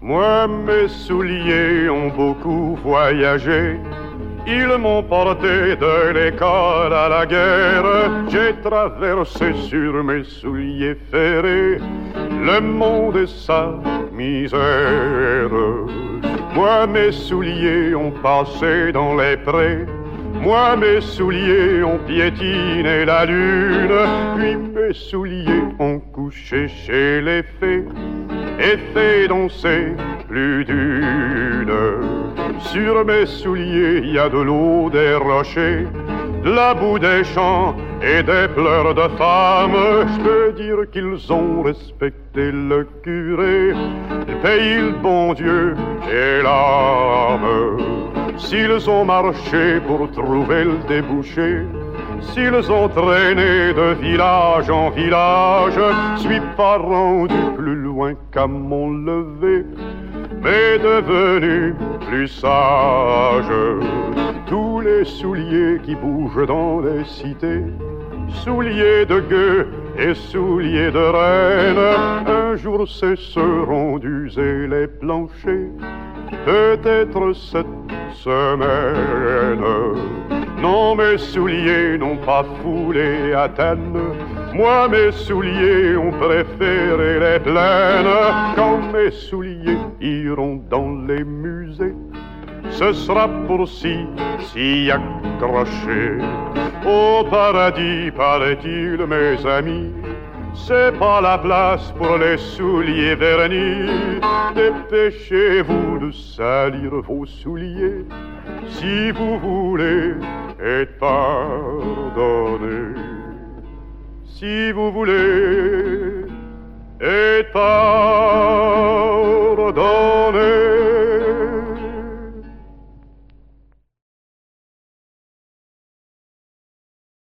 Moi, mes souliers ont beaucoup voyagé. Ils m'ont porté de l'école à la guerre. J'ai traversé sur mes souliers ferrés le monde et sa misère. Moi, mes souliers ont passé dans les prés. Moi, mes souliers ont piétiné la lune. Puis mes souliers ont couché chez les fées et fait danser plus d'une. Sur mes souliers, il y a de l'eau, des rochers, de la boue des champs et des pleurs de femmes. Je peux dire qu'ils ont respecté le curé, le pays, le bon Dieu et l'âme. S'ils ont marché pour trouver le débouché, s'ils ont traîné de village en village, je suis pas rendu plus loin qu'à mon lever, mais devenu plus sage. Tous les souliers qui bougent dans les cités, souliers de gueux et souliers de reine, un jour cesseront d'user les planchers, peut-être cette semaine. Non, mes souliers n'ont pas foulé Athènes. Moi, mes souliers ont préféré les plaines. Quand mes souliers iront dans les musées, ce sera pour s'y accrocher. Au paradis, paraît-il, mes amis, c'est pas la place pour les souliers vernis. Dépêchez-vous de salir vos souliers si vous voulez être pardonné. Si vous voulez être pardonné.